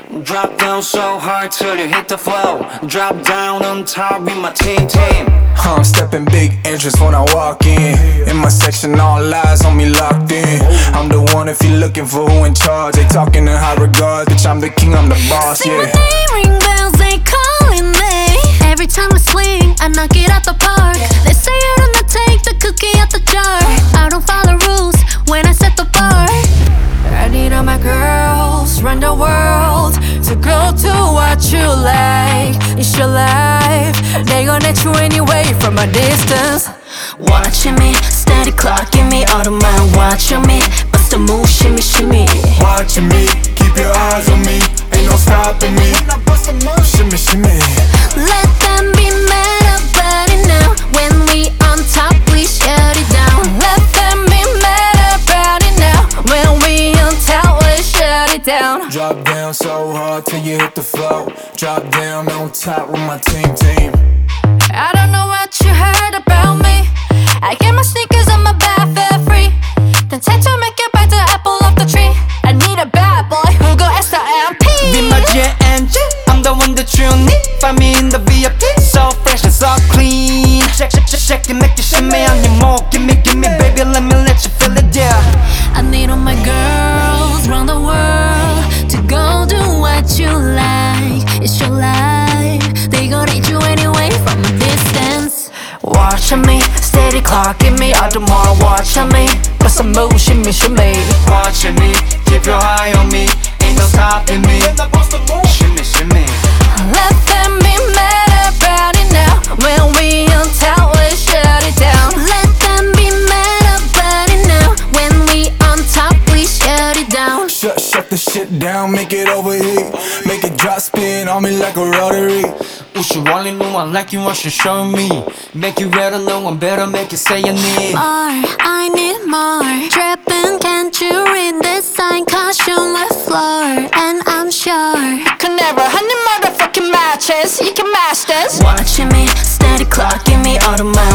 Drop down so hard till you hit the flow. Drop down on top with my team. I'm stepping big entrance when I walk in my section, all eyes on me locked in. I'm the one if you're looking for who in charge. They talking in high regard, bitch, I'm the king, I'm the boss, See yeah. my name ring bells, they calling me. Every time I swing, I knock it out the park. They say I don't take the cookie out the jar. I don't follow rules when I set the bar. I need all my girls, run the world, to go to what you like. It's your life, they gon' let you anyway from a distance. Watching me, steady clocking me, all the mind watching me. Bust a move, shimmy, shimmy. Watching me, keep your eyes on me, ain't no stopping me. Shimmy, shimmy. Let them be mad about it now. When we on top, we shut it down. Let them be mad about it now. When we on top, we shut it down. Drop down so hard till you hit the floor. Drop down on top with my team. I don't know what you heard about me. I get my sneakers on my back for free. Then tend to make it bite the apple off the tree. I need a bad boy who go S-I-M-P. Be my JNG, I'm the one that you need. Find me in the VIP, so fresh and so clean. Shake it, make it shimmy on your more. Give me, baby, let me let you feel it, yeah. I need all my girls round the world to go do what you like. It's your life, they gon' reach you anyway from a distance. Watching me, steady clocking me, all the more watching me. But some move, shimmy, shimmy. Watching me, keep your eye on me, ain't no stopping me. Shimmy, shimmy. Let them be mad about it now. When we on top, we shut it down. Let them be mad about it now. When we on top, we shut it down. Shut the shit down, make it overheat. Make it drop spin on me like a rotary. Usually no one like you, what you show me. Make you better, no one better, make you say you need. More, I need more. Tripping, can't you read this sign? Caution my floor, and I'm sure you can never honey motherfucking matches. You can match this. Watching me, steady clocking me, all the